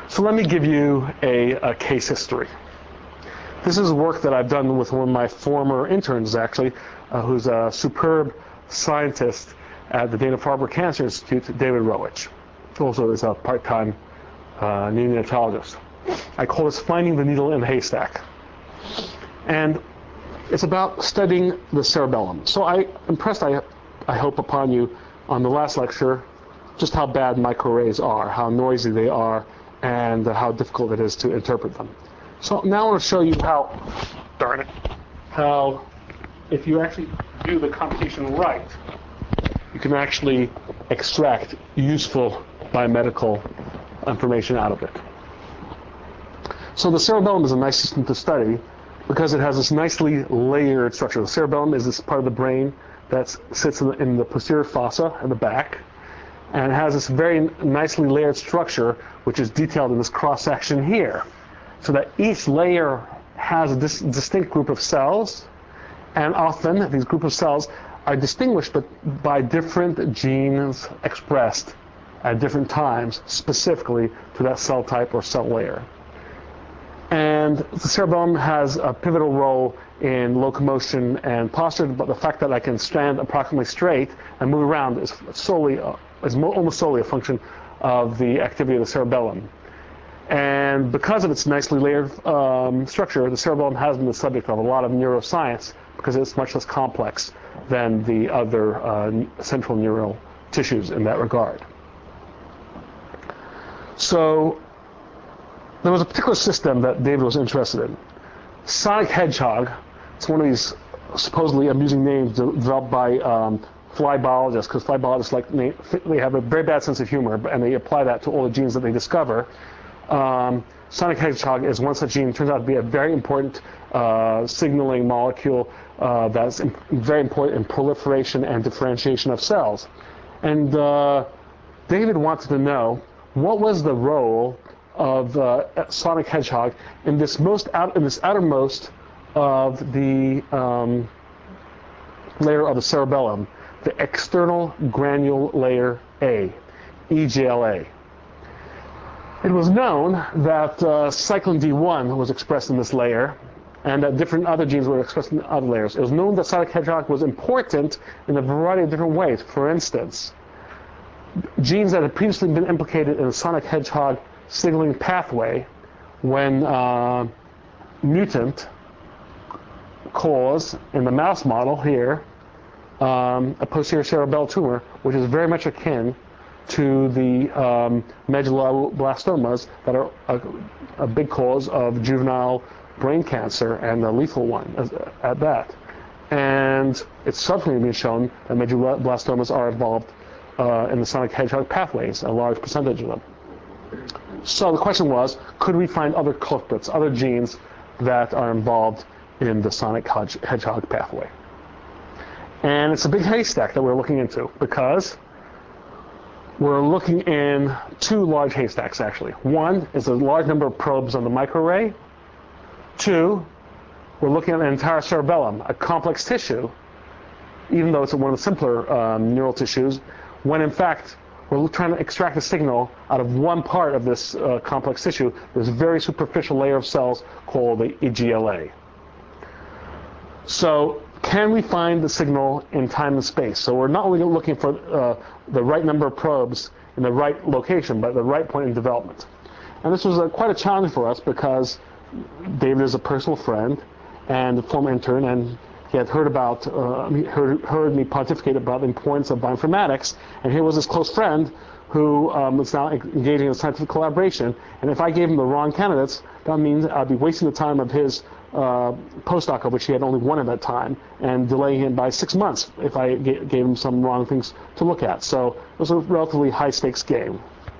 So let me give you a case history. This is work that I've done with one of my former interns, actually, who's a superb scientist at the Dana-Farber Cancer Institute, David Rowich. Also is a part-time neonatologist. I call this Finding the Needle in the Haystack. And it's about studying the cerebellum. So I impressed, I hope, upon you on the last lecture just how bad microarrays are, how noisy they are, and how difficult it is to interpret them. So now I want to show you how if you actually do the computation right, you can actually extract useful biomedical information out of it. So the cerebellum is a nice system to study because it has this nicely layered structure. The cerebellum is this part of the brain that sits in the posterior fossa in the back, and it has this very nicely layered structure which is detailed in this cross-section here, so that each layer has a distinct group of cells, and often these group of cells are distinguished by different genes expressed at different times specifically to that cell type or cell layer. And the cerebellum has a pivotal role in locomotion and posture, but the fact that I can stand approximately straight and move around is almost solely a function of the activity of the cerebellum. And because of its nicely layered structure, the cerebellum has been the subject of a lot of neuroscience because it's much less complex than the other central neural tissues in that regard. So there was a particular system that David was interested in. Sonic Hedgehog, it's one of these supposedly amusing names developed by fly biologists, because fly biologists they have a very bad sense of humor, and they apply that to all the genes that they discover. Sonic Hedgehog is one such gene. It turns out to be a very important signaling molecule that's very important in proliferation and differentiation of cells. And David wanted to know what was the role of Sonic Hedgehog in this outermost of the layer of the cerebellum, the external granule layer A, EGLA. It was known that cyclin D1 was expressed in this layer, and that different other genes were expressed in other layers. It was known that Sonic Hedgehog was important in a variety of different ways. For instance, genes that had previously been implicated in the Sonic Hedgehog signaling pathway when mutant cause, in the mouse model here, a posterior cerebellar tumor, which is very much akin to the medulloblastomas that are a big cause of juvenile brain cancer, and a lethal one at that. And it's subsequently been shown that medulloblastomas are involved in the Sonic Hedgehog pathways, a large percentage of them. So the question was, could we find other culprits, other genes that are involved in the Sonic Hedgehog pathway? And it's a big haystack that we're looking into, because we're looking in two large haystacks, actually. One is a large number of probes on the microarray. Two, we're looking at the entire cerebellum, a complex tissue, even though it's one of the simpler neural tissues, when in fact we're trying to extract a signal out of one part of this complex tissue, this very superficial layer of cells called the EGLA. So can we find the signal in time and space? So we're not only looking for the right number of probes in the right location, but the right point in development. And this was quite a challenge for us, because David is a personal friend and a former intern, and he had heard me pontificate about the importance of bioinformatics, and here was this close friend who was now engaging in scientific collaboration. And if I gave him the wrong candidates, that means I'd be wasting the time of his postdoc, of which he had only one at that time, and delaying him by 6 months if I gave him some wrong things to look at. So it was a relatively high-stakes game.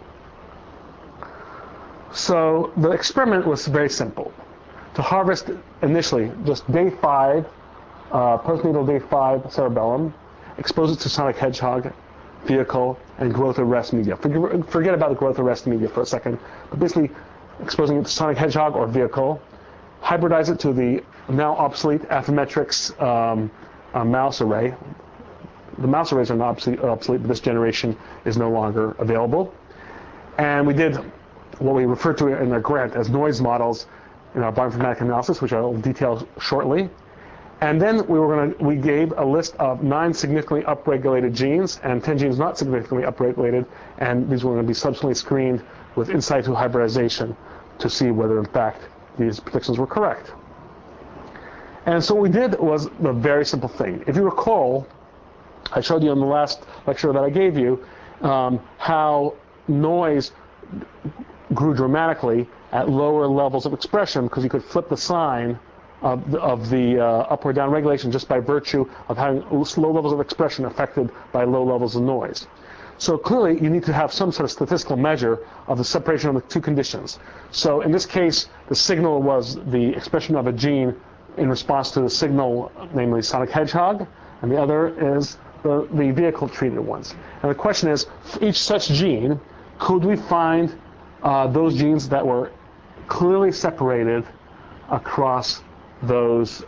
So the experiment was very simple. To harvest initially just day 5, postnatal day 5 cerebellum, expose it to Sonic Hedgehog vehicle and growth arrest media. Forget about the growth arrest media for a second, but basically exposing it to Sonic Hedgehog or vehicle, hybridize it to the now obsolete Affymetrix mouse array. The mouse arrays are not obsolete, but this generation is no longer available. And we did what we refer to in our grant as noise models in our bioinformatic analysis, which I'll detail shortly. And then we gave a list of 9 significantly upregulated genes and 10 genes not significantly upregulated, and these were going to be subsequently screened with in situ hybridization to see whether in fact these predictions were correct. And so what we did was a very simple thing. If you recall, I showed you in the last lecture that I gave you how noise grew dramatically at lower levels of expression because you could flip the sign of the up or down regulation just by virtue of having low levels of expression affected by low levels of noise. So clearly you need to have some sort of statistical measure of the separation of the two conditions. So in this case, the signal was the expression of a gene in response to the signal, namely Sonic Hedgehog, and the other is the vehicle-treated ones. And the question is, for each such gene, could we find those genes that were clearly separated across those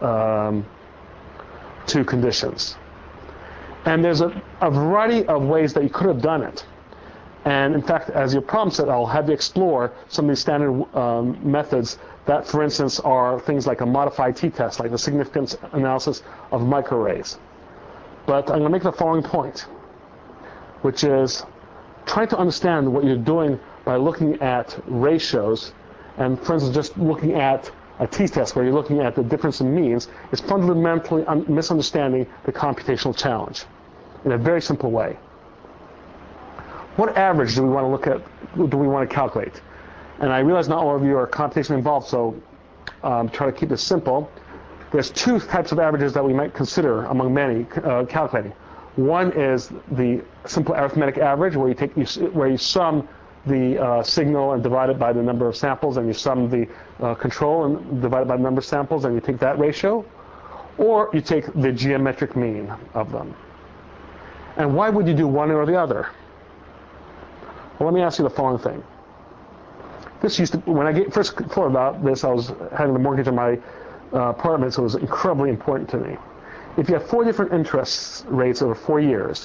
two conditions? And there's a variety of ways that you could have done it. And in fact, as your problem set, I'll have you explore some of these standard methods that, for instance, are things like a modified t-test, like the significance analysis of microarrays. But I'm going to make the following point, which is trying to understand what you're doing by looking at ratios, and for instance, just looking at a t-test where you're looking at the difference in means is fundamentally misunderstanding the computational challenge in a very simple way. What average do we want to look at, do we want to calculate? And I realize not all of you are computationally involved, so try to keep this simple. There's 2 types of averages that we might consider among many calculating. One is the simple arithmetic average, where you sum the signal and divide it by the number of samples, and you sum the control and divide it by the number of samples, and you take that ratio. Or you take the geometric mean of them. And why would you do one or the other? Well, let me ask you the following thing. This used to, when I first thought about this, I was having the mortgage on my apartment, so it was incredibly important to me. If you have 4 different interest rates over 4 years,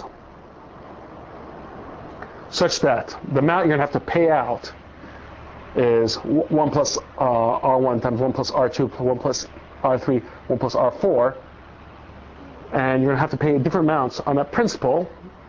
such that the amount you're going to have to pay out is 1 plus R1 times 1 plus R2 plus 1 plus R3, 1 plus R4, and you're going to have to pay different amounts on that principal,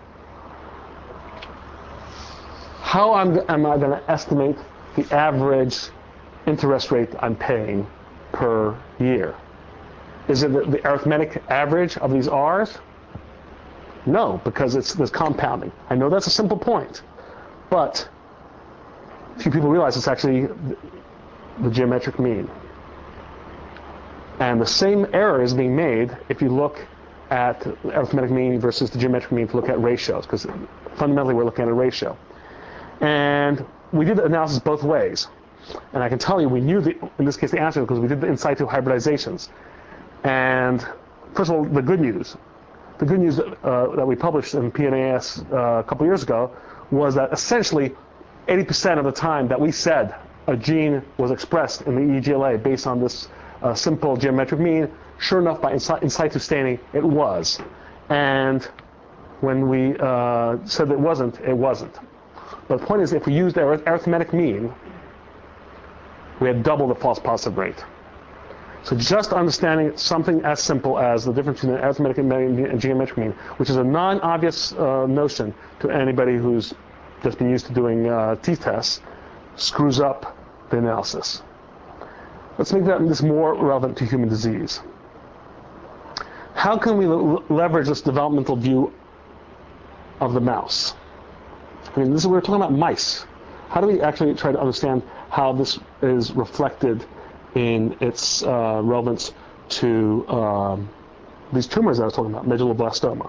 how am I going to estimate the average interest rate I'm paying per year? Is it the arithmetic average of these R's? No, because there's compounding. I know that's a simple point, but few people realize it's actually the geometric mean. And the same error is being made if you look at the arithmetic mean versus the geometric mean to look at ratios, because fundamentally we're looking at a ratio. And we did the analysis both ways. And I can tell you we knew, in this case, the answer because we did the in situ hybridizations. And first of all, the good news that we published in PNAS a couple years ago was that essentially 80% of the time that we said a gene was expressed in the EGLA based on this simple geometric mean, sure enough, by in situ staining, it was. And when we said it wasn't, it wasn't. But the point is, if we used the arithmetic mean, we had double the false positive rate. So just understanding something as simple as the difference between the arithmetic mean and geometric mean, which is a non-obvious notion to anybody who's just been used to doing t-tests, screws up the analysis. Let's make this more relevant to human disease. How can we leverage this developmental view of the mouse? I mean, we're talking about mice. How do we actually try to understand how this is reflected in its relevance to these tumors that I was talking about, medulloblastoma?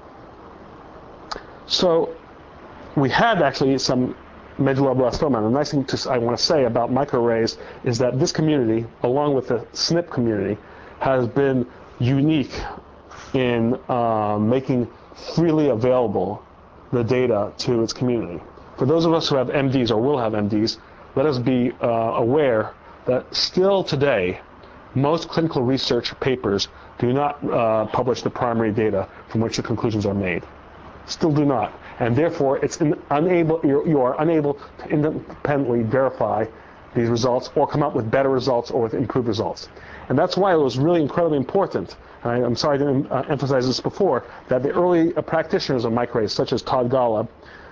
So we had actually some medulloblastoma. And the nice thing I want to say about microarrays is that this community, along with the SNP community, has been unique in making freely available the data to its community. For those of us who have MDs or will have MDs, let us be aware that still today, most clinical research papers do not publish the primary data from which the conclusions are made. Still do not. and therefore you are unable to independently verify these results or come up with better results or with improved results. And that's why it was really incredibly important, and I'm sorry I didn't emphasize this before, that the early practitioners of microarrays, such as Todd Golub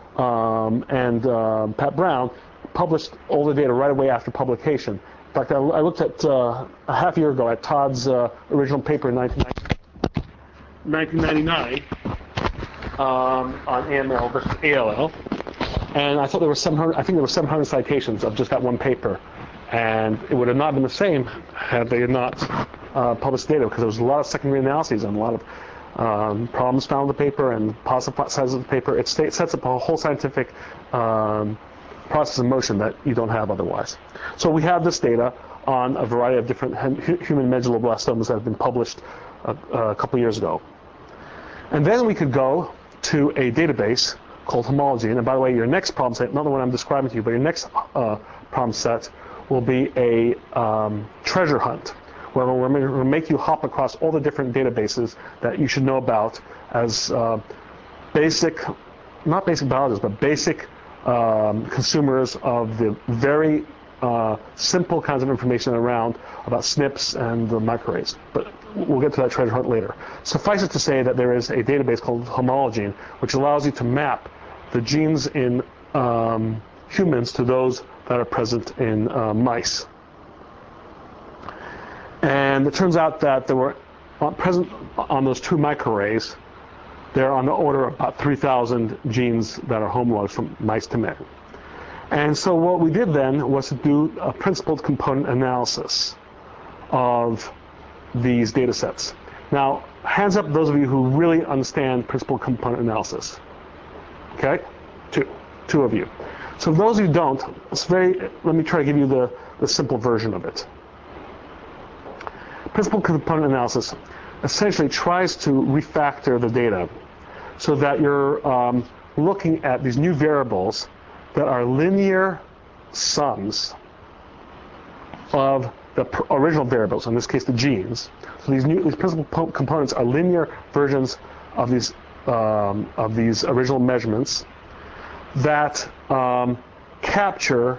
and Pat Brown, published all the data right away after publication. In fact, I looked at a half year ago at Todd's original paper in 1999 on AML versus ALL, and I thought there were 700. I think there were 700 citations of just that one paper, and it would have not been the same had they not published data, because there was a lot of secondary analyses and a lot of problems found in the paper and positive sides of the paper. It sets up a whole scientific process in motion that you don't have otherwise. So we have this data on a variety of different human medulloblastomas that have been published a couple years ago. And then we could go to a database called Homologene. And by the way, your next problem set, not the one I'm describing to you, but your next problem set will be a treasure hunt, where we're going to make you hop across all the different databases that you should know about as basic, not basic biologists, but basic consumers of the very simple kinds of information around about SNPs and the microarrays. But we'll get to that treasure hunt later. Suffice it to say that there is a database called Homologene, which allows you to map the genes in humans to those that are present in mice. And it turns out that there were present on those two microarrays, they're on the order of about 3,000 genes that are homologous from mice to men. And so what we did then was to do a principled component analysis of these data sets. Now, hands up those of you who really understand principled component analysis. Okay? Two of you. So those who don't, let me try to give you the simple version of it. Principled component analysis essentially tries to refactor the data so that you're looking at these new variables that are linear sums of the original variables, in this case the genes. So these principal components are linear versions of these original measurements that capture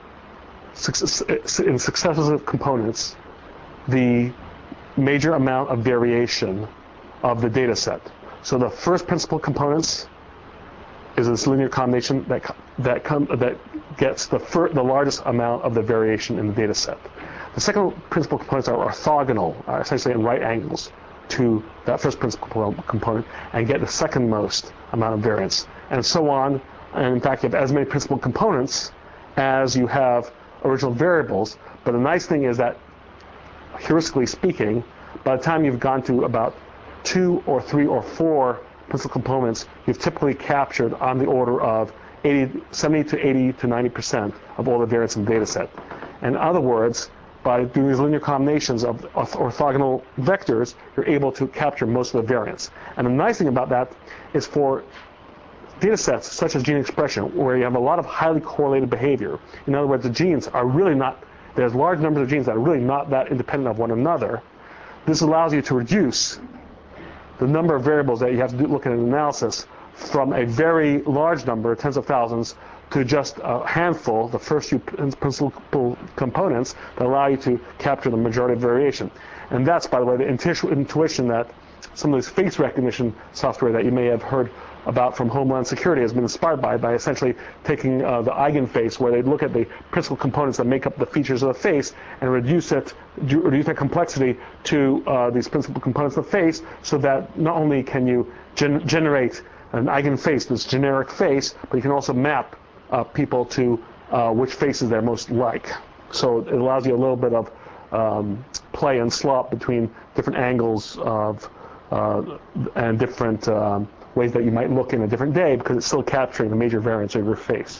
in successive components the major amount of variation of the data set. So the first principal components is this linear combination that gets the largest amount of the variation in the data set. The second principal components are orthogonal, essentially in right angles to that first principal component, and get the second most amount of variance, and so on. And in fact, you have as many principal components as you have original variables. But the nice thing is that, heuristically speaking, by the time you've gone to about 2 or 3 or 4 principal components, you've typically captured on the order of 70 to 80 to 90% of all the variance in the data set. In other words, by doing these linear combinations of orthogonal vectors, you're able to capture most of the variance. And the nice thing about that is for data sets such as gene expression, where you have a lot of highly correlated behavior. In other words, the genes are really not, there's large numbers of genes that are really not that independent of one another. This allows you to reduce the number of variables that you have to look at in analysis from a very large number, tens of thousands, to just a handful, the first few principal components, that allow you to capture the majority of variation. And that's, by the way, the intuition that some of this face recognition software that you may have heard about from Homeland Security has been inspired by essentially taking the eigenface, where they look at the principal components that make up the features of the face and reduce that complexity to these principal components of the face, so that not only can you generate an eigenface, this generic face, but you can also map people to which faces they're most like. So it allows you a little bit of play and slop between different angles of and different ways that you might look in a different day, because it's still capturing the major variance of your face.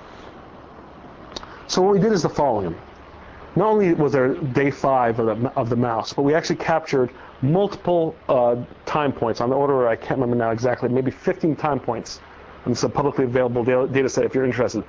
So what we did is the following. Not only was there day 5 of the mouse, but we actually captured multiple time points on the order, I can't remember now exactly, maybe 15 time points. And it's a publicly available data set if you're interested.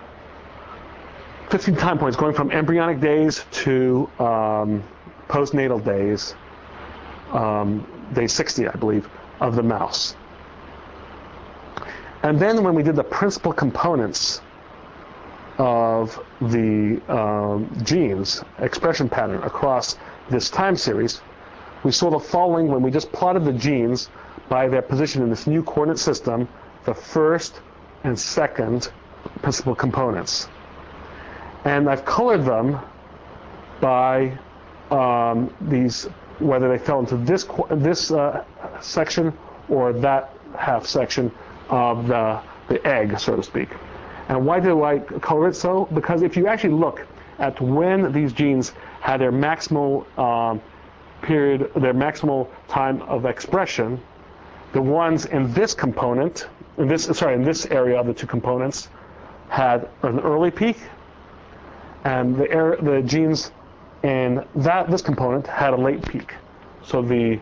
15 time points going from embryonic days to postnatal days, day 60, I believe, of the mouse. And then when we did the principal components of the genes expression pattern across this time series, we saw the following when we just plotted the genes by their position in this new coordinate system, the first and second principal components. And I've colored them by these, whether they fell into this section or that half section of the egg, so to speak. And why do I color it so? Because if you actually look at when these genes had their maximal period, their maximal time of expression, the ones in this component, in this area of the two components, had an early peak, and the genes in this component had a late peak. So the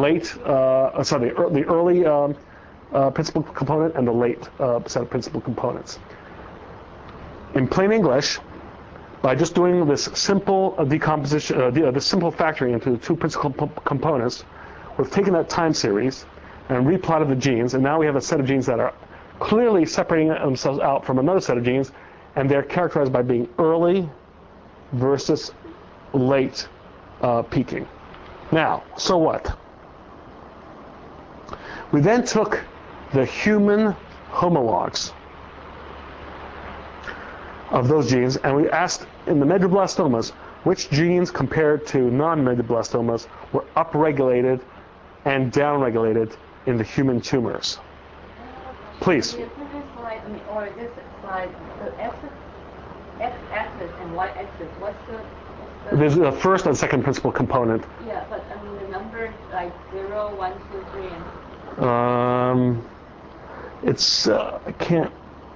early principal component and the late set of principal components. In plain English, by just doing this simple decomposition, this simple factoring into the two principal components, we've taken that time series and replotted the genes, and now we have a set of genes that are clearly separating themselves out from another set of genes, and they're characterized by being early versus late peaking. Now, so what? We then took the human homologs of those genes, and we asked in the medulloblastomas which genes compared to non-medulloblastomas were upregulated and downregulated in the human tumors. Please. The previous slide, or this slide, the x-axis and y-axis, what's the... There's the first and second principal component. Yeah, but the numbers like 0, 1, 2, 3, and... It's I can't.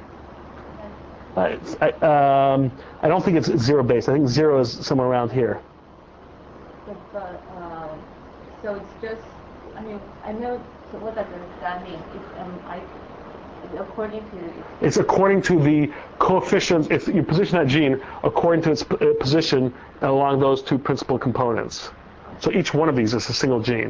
I don't think it's zero based. I think zero is somewhere around here. But so it's just. I know. So what does that mean? It's according to. It's according to the coefficients. If you position that gene according to its position along those two principal components. So each one of these is a single gene.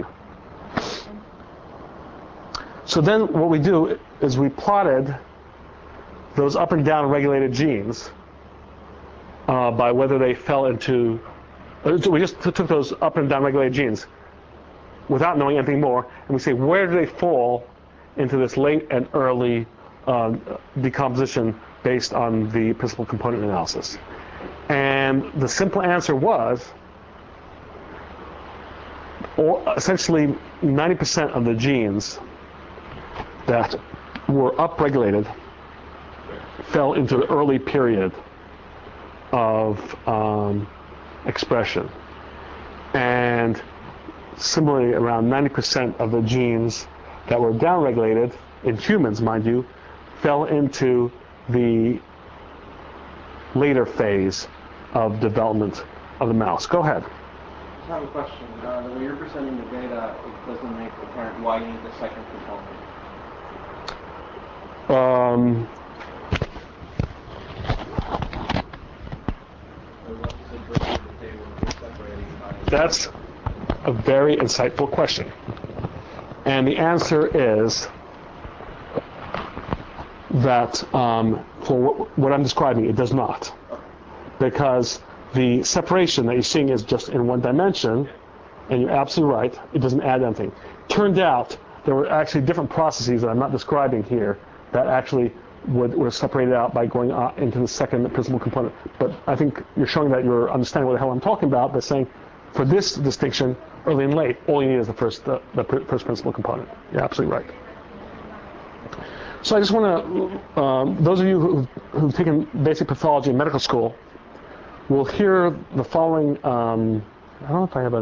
So then what we do is we plotted those up and down regulated genes by whether they fell into, so we just took those up and down regulated genes without knowing anything more, and we say where do they fall into this late and early decomposition based on the principal component analysis. And the simple answer was essentially 90% of the genes that were upregulated fell into the early period of expression. And similarly, around 90% of the genes that were downregulated, in humans, mind you, fell into the later phase of development of the mouse. Go ahead. I have a question. The way you're presenting the data, it doesn't make apparent why you need the second component. That's a very insightful question. And the answer is that for what I'm describing, it does not. Because the separation that you're seeing is just in one dimension, and you're absolutely right, it doesn't add anything. Turned out there were actually different processes that I'm not describing here that actually were separated out by going into the second principal component. But I think you're showing that you're understanding what the hell I'm talking about by saying, for this distinction, early and late, all you need is the first principal component. You're absolutely right. So I just want to, those of you who've taken basic pathology in medical school will hear the following. I don't know if I have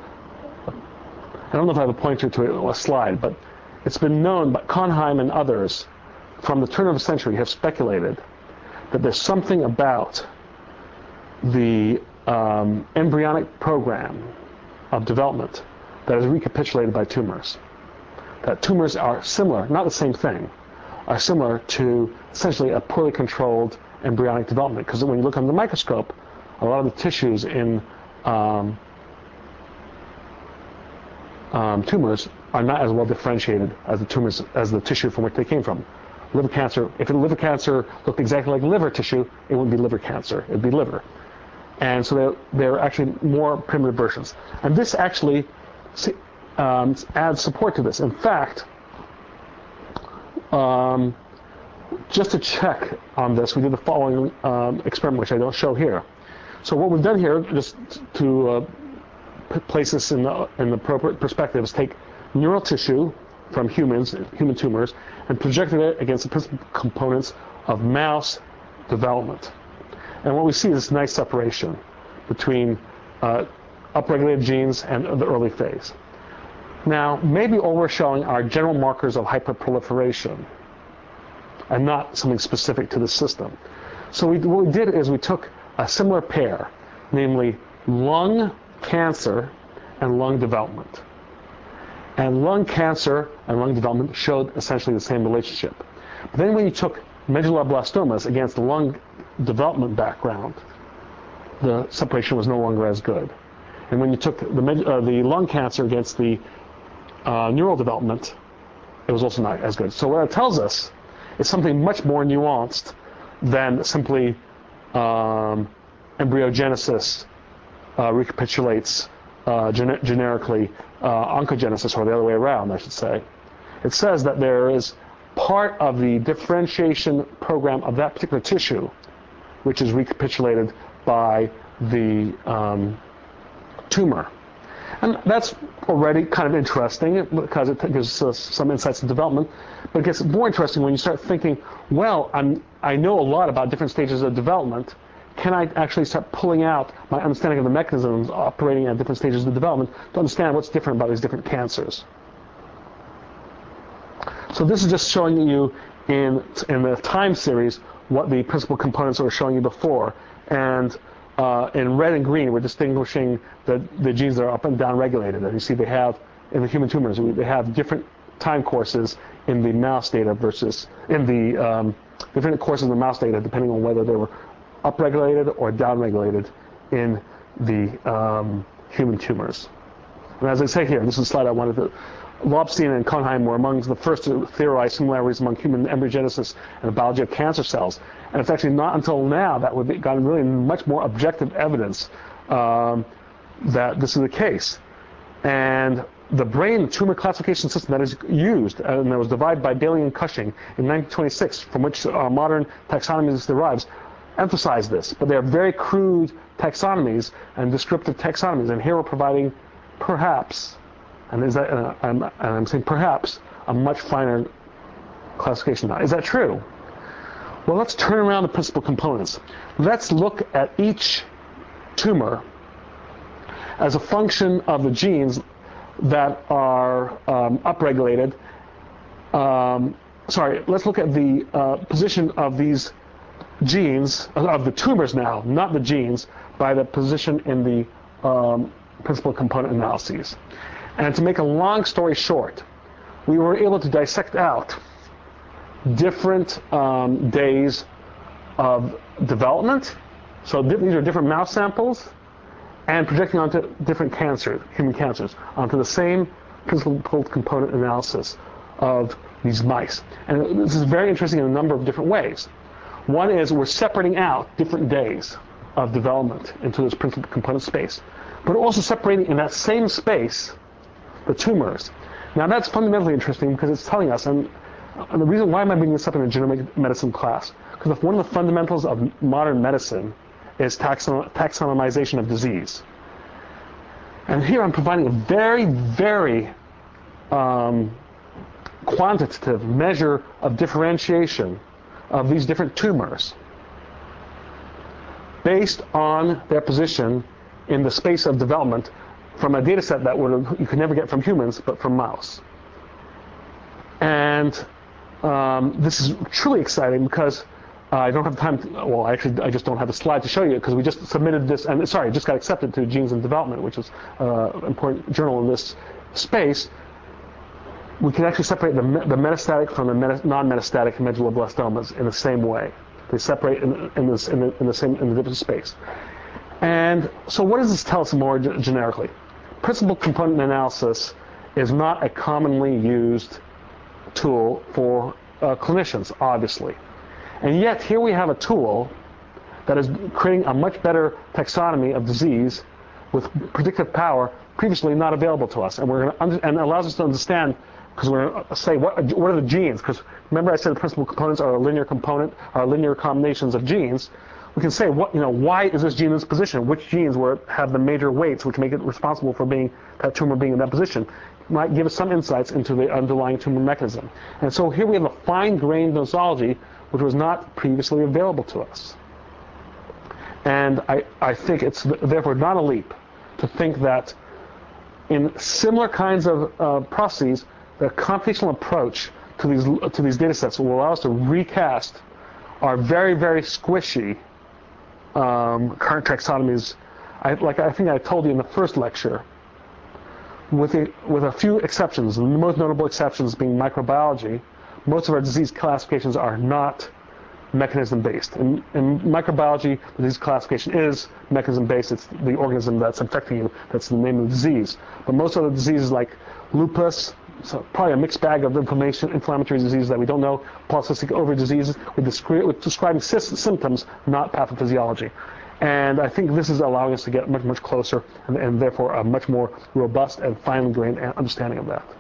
a pointer to a slide, but it's been known by Conheim and others from the turn of the century have speculated that there's something about the embryonic program of development that is recapitulated by tumors. That tumors are similar, not the same thing, are similar to essentially a poorly controlled embryonic development. Because when you look under the microscope, a lot of the tissues in tumors are not as well differentiated as the tissue from which they came from. liver cancer. If liver cancer looked exactly like liver tissue, it wouldn't be liver cancer. It'd be liver. And so they're actually more primitive versions. And this actually adds support to this. In fact, just to check on this, we did the following experiment, which I don't show here. So what we've done here, just to place this in the appropriate perspective, is take neural tissue from human tumors, and projected it against the principal components of mouse development. And what we see is this nice separation between upregulated genes and the early phase. Now, maybe all we're showing are general markers of hyperproliferation and not something specific to the system. So what we did is we took a similar pair, namely lung cancer and lung development. And lung cancer and lung development showed essentially the same relationship. But then when you took medulloblastomas against the lung development background, the separation was no longer as good. And when you took the lung cancer against the neural development, it was also not as good. So what it tells us is something much more nuanced than simply embryogenesis recapitulates generically oncogenesis, or the other way around, I should say. It says that there is part of the differentiation program of that particular tissue, which is recapitulated by the tumor. And that's already kind of interesting because it gives us some insights in development. But it gets more interesting when you start thinking, well, I know a lot about different stages of development. Can I actually start pulling out my understanding of the mechanisms operating at different stages of development to understand what's different about these different cancers? So this is just showing you in the time series what the principal components were showing you before. And in red and green, we're distinguishing the genes that are up and down regulated. And you see they have, in the human tumors, they have different time courses in the mouse data versus in the different courses in the mouse data, depending on whether they were upregulated or downregulated in the human tumors. And as I say here, this is a slide I wanted to. Lobstein and Cohnheim were among the first to theorize similarities among human embryogenesis and the biology of cancer cells. And it's actually not until now that we've gotten really much more objective evidence that this is the case. And the brain tumor classification system that is used, and that was devised by Bailey and Cushing in 1926, from which modern taxonomies derives, emphasize this. But they're very crude taxonomies and descriptive taxonomies. And here we're providing perhaps, and I'm saying perhaps, a much finer classification. Now, is that true? Well, let's turn around the principal components. Let's look at each tumor as a function of the genes that are upregulated. Let's look at the position of these genes, of the tumors now, not the genes, by the position in the principal component analyses. And to make a long story short, we were able to dissect out different days of development. So these are different mouse samples, and projecting onto different human cancers, onto the same principal component analysis of these mice. And this is very interesting in a number of different ways. One is we're separating out different days of development into this principal component space, but also separating in that same space the tumors. Now that's fundamentally interesting because it's telling us, and the reason why am I bringing this up in a genomic medicine class? Because if one of the fundamentals of modern medicine is taxonomization of disease. And here I'm providing a very, very quantitative measure of differentiation of these different tumors based on their position in the space of development from a data set that you could never get from humans, but from mouse. And this is truly exciting because I don't have time I just don't have a slide to show you because we just submitted this, and sorry, it just got accepted to Genes and Development, which is an important journal in this space. We can actually separate the metastatic from the non-metastatic medulloblastomas in the same way. They separate in the different space. And so what does this tell us more generically? Principal component analysis is not a commonly used tool for clinicians, obviously. And yet here we have a tool that is creating a much better taxonomy of disease with predictive power previously not available to us. And and allows us to understand, because we're going to say what are the genes, because remember I said the principal components are a linear component, are linear combinations of genes. We can say why is this gene in this position? Which genes have the major weights which make it responsible for that tumor being in that position? Might give us some insights into the underlying tumor mechanism. And so here we have a fine-grained nosology which was not previously available to us. And I think it's therefore not a leap to think that in similar kinds of processes, the computational approach to these data sets will allow us to recast our very, very squishy current taxonomies. I think I told you in the first lecture, with a few exceptions, and the most notable exceptions being microbiology, most of our disease classifications are not mechanism-based. In microbiology, the disease classification is mechanism-based. It's the organism that's infecting you. That's the name of the disease. But most other diseases like lupus, so probably a mixed bag of inflammatory diseases that we don't know, polycystic ovary diseases, we're describing symptoms, not pathophysiology. And I think this is allowing us to get much, much closer and therefore a much more robust and finely grained understanding of that.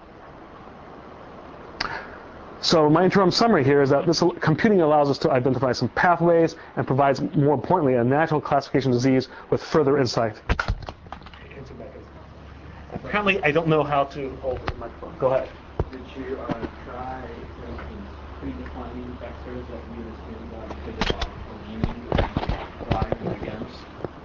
So my interim summary here is that this computing allows us to identify some pathways and provides, more importantly, a natural classification of disease with further insight into mechanism. Apparently, I don't know how to hold the microphone. Go ahead. Did you try, for instance, predefining vectors that you assumed could evolve from gene driving against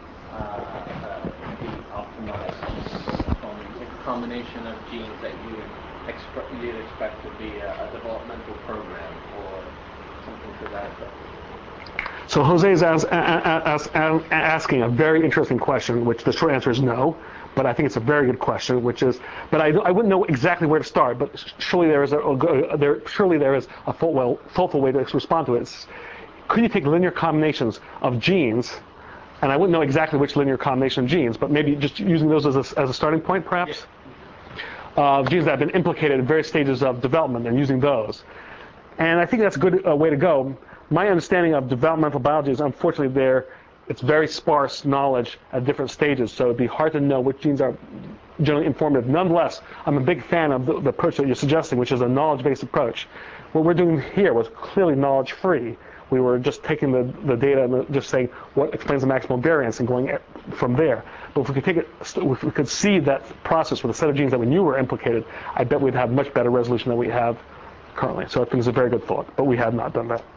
the optimized component, like a combination of genes that you'd expect to be a developmental program or something to that effect? So Jose is asking a very interesting question, which the short answer is no. But I think it's a very good question, but I wouldn't know exactly where to start. But surely there is a thoughtful way to respond to it. Could you take linear combinations of genes, and I wouldn't know exactly which linear combination of genes, but maybe just using those as a starting point, perhaps, genes that have been implicated at various stages of development, and using those. And I think that's a good way to go. My understanding of developmental biology is, unfortunately, it's very sparse knowledge at different stages, so it'd be hard to know which genes are generally informative. Nonetheless, I'm a big fan of the approach that you're suggesting, which is a knowledge-based approach. What we're doing here was clearly knowledge-free. We were just taking the data and just saying what explains the maximal variance and going from there. But if we could if we could see that process with a set of genes that we knew were implicated, I bet we'd have much better resolution than we have currently. So I think it's a very good thought, but we have not done that.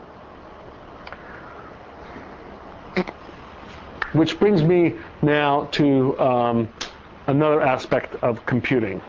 Which brings me now to another aspect of computing.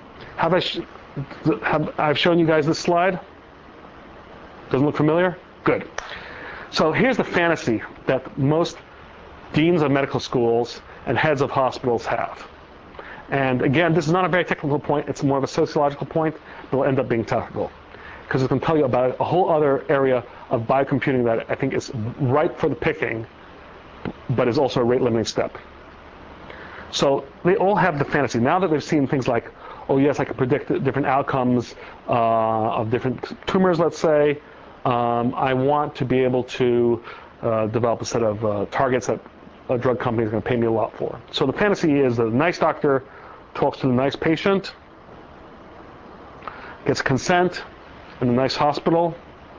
I've shown you guys this slide? Doesn't look familiar? Good. So here's the fantasy that most deans of medical schools and heads of hospitals have. And again, this is not a very technical point. It's more of a sociological point, but it'll end up being technical. Because it's going to tell you about a whole other area of biocomputing that I think is ripe for the picking, but is also a rate-limiting step. So they all have the fantasy. Now that they've seen things like, oh yes, I can predict different outcomes of different tumors, let's say, I want to be able to develop a set of targets that a drug company is going to pay me a lot for. So the fantasy is that a nice doctor talks to the nice patient, gets consent in a nice hospital,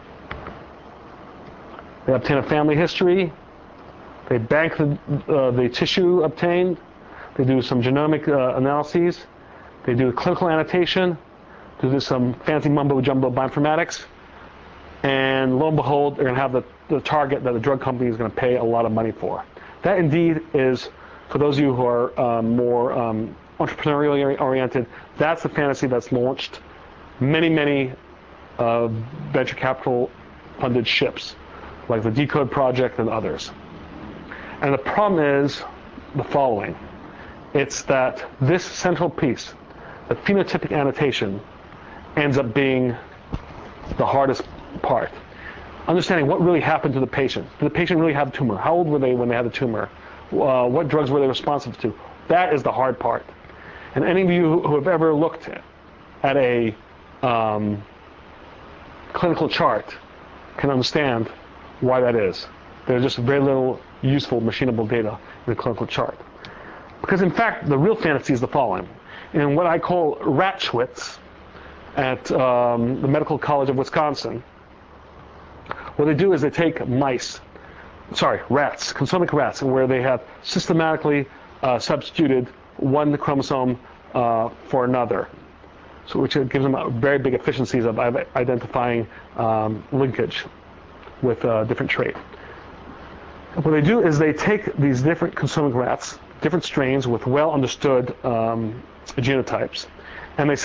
they obtain a family history, they bank the tissue obtained, they do some genomic analyses, they do clinical annotation, they do some fancy mumbo-jumbo bioinformatics, and lo and behold, they're going to have the target that the drug company is going to pay a lot of money for. That indeed is, for those of you who are more entrepreneurially oriented, that's the fantasy that's launched many venture capital funded ships, like the Decode Project and others. And the problem is the following. It's that this central piece, the phenotypic annotation, ends up being the hardest part. Understanding what really happened to the patient. Did the patient really have a tumor? How old were they when they had the tumor? What drugs were they responsive to? That is the hard part. And any of you who have ever looked at a clinical chart can understand why that is. There's just very little useful machinable data in the clinical chart. Because in fact, the real fantasy is the following. In what I call Ratschwitz at the Medical College of Wisconsin, what they do is they take rats, chromosomic rats, where they have systematically substituted one chromosome for another, so which gives them very big efficiencies of identifying linkage with a different trait. What they do is they take these different chromosomic rats, different strains with well understood genotypes, and they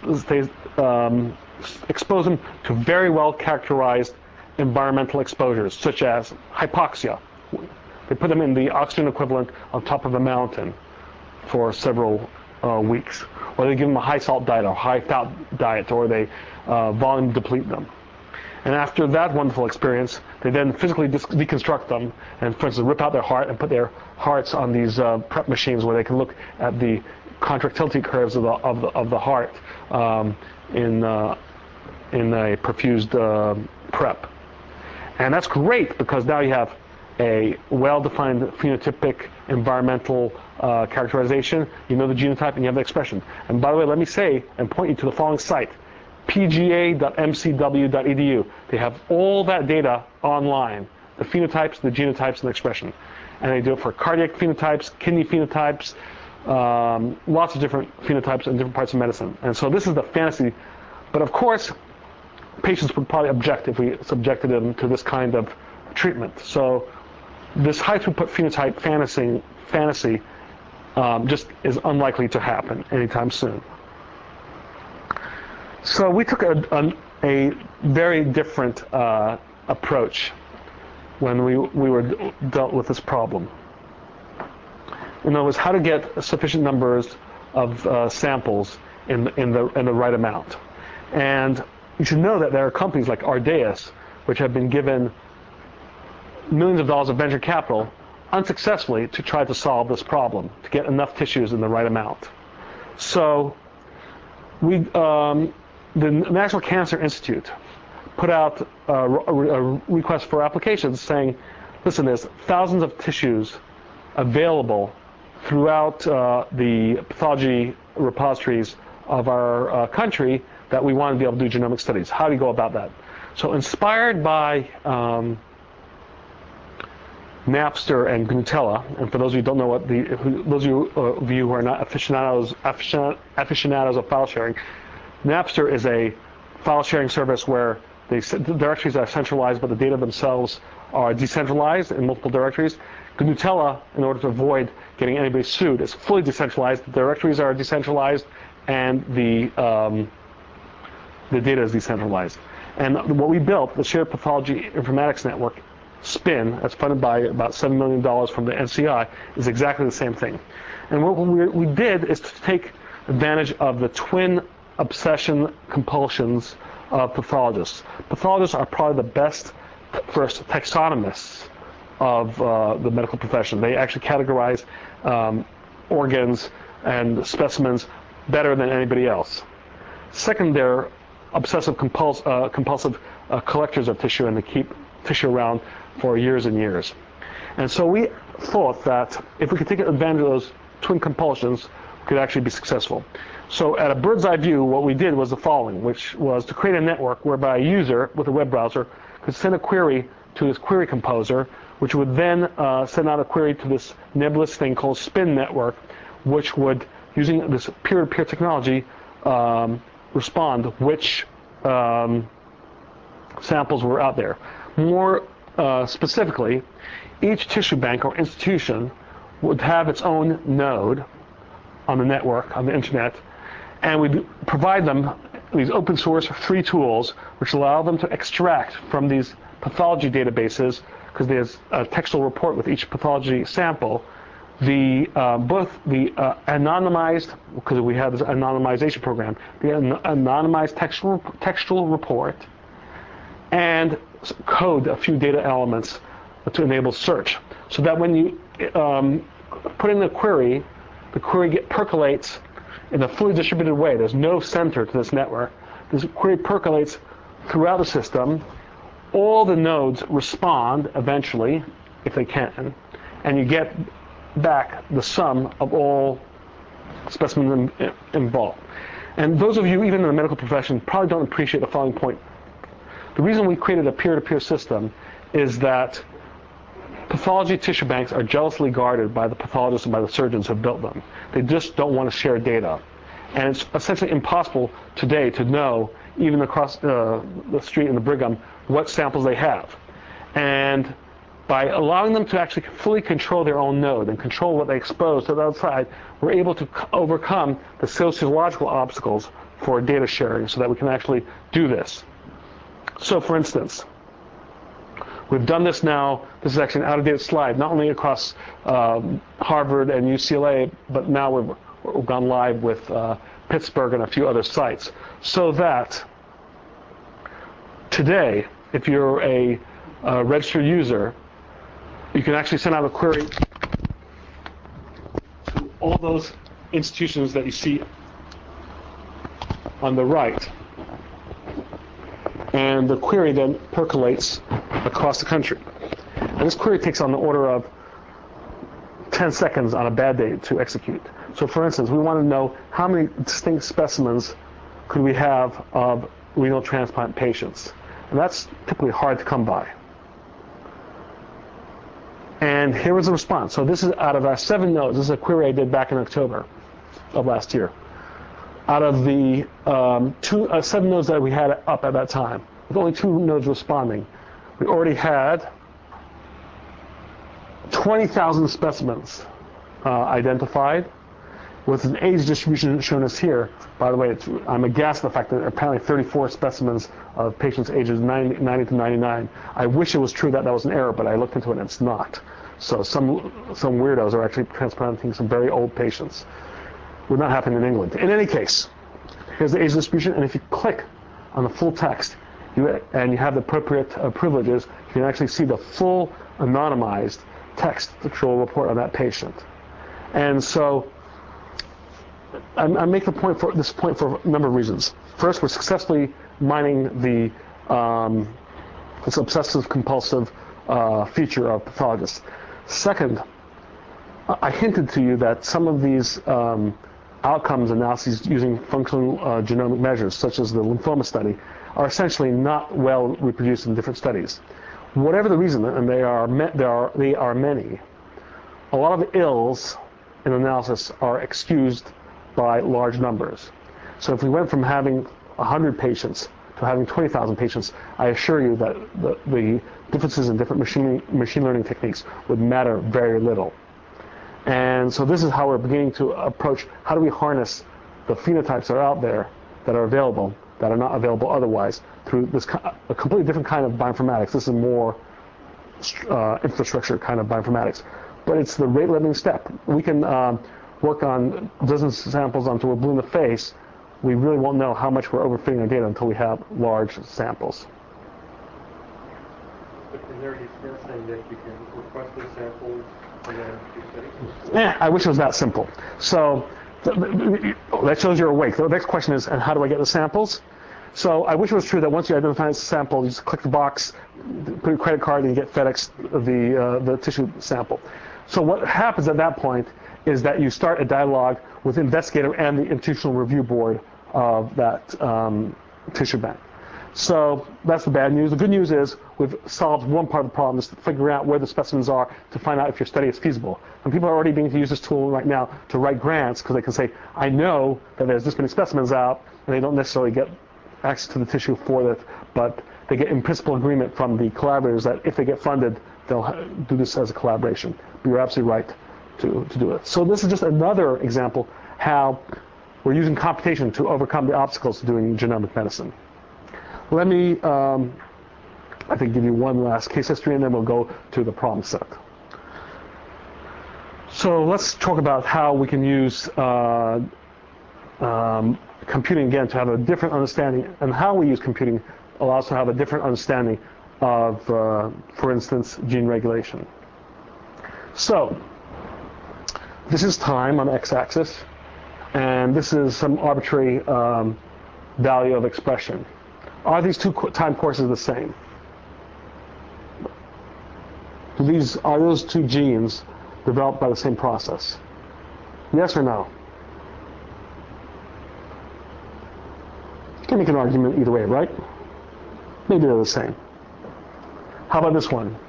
expose them to very well characterized environmental exposures, such as hypoxia. They put them in the oxygen equivalent on top of a mountain for several weeks, or they give them a high salt diet or high fat diet, or they volume deplete them. And after that wonderful experience, they then physically deconstruct them and, for instance, rip out their heart and put their hearts on these prep machines where they can look at the contractility curves of the heart in a perfused prep. And that's great because now you have a well-defined phenotypic environmental characterization. You know the genotype and you have the expression. And by the way, let me say and point you to the following site, pga.mcw.edu. They have all that data online, the phenotypes, the genotypes, and the expression. And they do it for cardiac phenotypes, kidney phenotypes, lots of different phenotypes in different parts of medicine. And so this is the fantasy. But of course, patients would probably object if we subjected them to this kind of treatment. So this high throughput phenotype fantasy just is unlikely to happen anytime soon. So we took a very different approach when we were dealt with this problem. In other words, how to get sufficient numbers of samples in the right amount. And you should know that there are companies like Ardeas, which have been given millions of dollars of venture capital unsuccessfully to try to solve this problem, to get enough tissues in the right amount. So the National Cancer Institute put out a request for applications saying, listen, there's thousands of tissues available throughout the pathology repositories of our country that we want to be able to do genomic studies. How do you go about that? So inspired by Napster and GNUtella, and for those of you who don't know those of you who are not aficionados of file sharing, Napster is a file sharing service where the directories are centralized, but the data themselves are decentralized in multiple directories. GNUtella, in order to avoid getting anybody sued, is fully decentralized. The directories are decentralized, and the data is decentralized. And what we built, the Shared Pathology Informatics Network, SPIN, that's funded by about $7 million from the NCI, is exactly the same thing. And what we did is to take advantage of the twin obsession compulsions of pathologists. Pathologists are probably the best first taxonomists of the medical profession. They actually categorize organs and specimens better than anybody else. Second, they're obsessive compulsive collectors of tissue, and they keep tissue around for years and years. And so we thought that if we could take advantage of those twin compulsions, we could actually be successful. So at a bird's eye view, what we did was the following, which was to create a network whereby a user with a web browser could send a query to this query composer, which would then send out a query to this nebulous thing called SPIN network, which would, using this peer-to-peer technology, respond which samples were out there. More specifically, each tissue bank or institution would have its own node on the network, on the internet, and we'd provide them these open source free tools which allow them to extract from these pathology databases, because there's a textual report with each pathology sample, both the anonymized, because we have this anonymization program, the anonymized textual report, and code a few data elements to enable search, so that when you put in the query percolates in a fully distributed way. There's no center to this network. This query percolates throughout the system. All the nodes respond eventually, if they can, and you get back the sum of all specimens involved. And those of you, even in the medical profession, probably don't appreciate the following point. The reason we created a peer-to-peer system is that pathology tissue banks are jealously guarded by the pathologists and by the surgeons who have built them. They just don't want to share data. And it's essentially impossible today to know, even across the street in the Brigham, what samples they have. And by allowing them to actually fully control their own node and control what they expose to the outside, we're able to overcome the sociological obstacles for data sharing so that we can actually do this. So, for instance, we've done this now. This is actually an out-of-date slide, not only across Harvard and UCLA, but now we've gone live with Pittsburgh and a few other sites. So that today, if you're a registered user, you can actually send out a query to all those institutions that you see on the right. And the query then percolates across the country. And this query takes on the order of 10 seconds on a bad day to execute. So for instance, we want to know how many distinct specimens could we have of renal transplant patients. And that's typically hard to come by. And here is the response. So this is out of our 7 nodes. This is a query I did back in October of last year. Out of the 7 nodes that we had up at that time, with only 2 nodes responding, we already had 20,000 specimens identified, with an age distribution shown as here. By the way, I'm aghast at the fact that apparently 34 specimens of patients ages 90 to 99. I wish it was true that was an error, but I looked into it and it's not. So some weirdos are actually transplanting some very old patients. Would not happen in England. In any case, here's the age distribution, and if you click on the full text and you have the appropriate privileges, you can actually see the full anonymized text textual report on that patient. And so I make this point for a number of reasons. First, we're successfully mining this obsessive-compulsive feature of pathologists. Second, I hinted to you that some of these outcomes analyses using functional genomic measures, such as the lymphoma study, are essentially not well reproduced in different studies. Whatever the reason, and they are many, a lot of ills in analysis are excused by large numbers. So if we went from having 100 patients to having 20,000 patients, I assure you that the differences in different machine learning techniques would matter very little. And so this is how we're beginning to approach how do we harness the phenotypes that are out there that are available, that are not available otherwise, through a completely different kind of bioinformatics. This is more infrastructure kind of bioinformatics. But it's the rate-limiting step. We can work on dozens of samples until we're blue in the face. We really won't know how much we're overfitting our data until we have large samples. But is there any expense saying that you can request those samples and then do studies? I wish it was that simple. So that shows you're awake. The next question is, and how do I get the samples? So I wish it was true that once you identify a sample, you just click the box, put your credit card, and you get FedEx the tissue sample. So what happens at that point is that you start a dialogue with the investigator and the institutional review board of that tissue bank. So that's the bad news. The good news is we've solved one part of the problem, is figuring out where the specimens are to find out if your study is feasible. And people are already beginning to use this tool right now to write grants, because they can say, I know that there's this many specimens out, and they don't necessarily get access to the tissue for that, but they get in principle agreement from the collaborators that if they get funded, they'll do this as a collaboration. But you're absolutely right to do it. So this is just another example how we're using computation to overcome the obstacles to doing genomic medicine. Let me, I think, give you one last case history, and then we'll go to the problem set. So let's talk about how we can use computing again to have a different understanding, and how we use computing allows us to have a different understanding of, for instance, gene regulation. So this is time on the x-axis, and this is some arbitrary value of expression. Are these two time courses the same? Are those two genes developed by the same process? Yes or no? You can make an argument either way, right? Maybe they're the same. How about this one?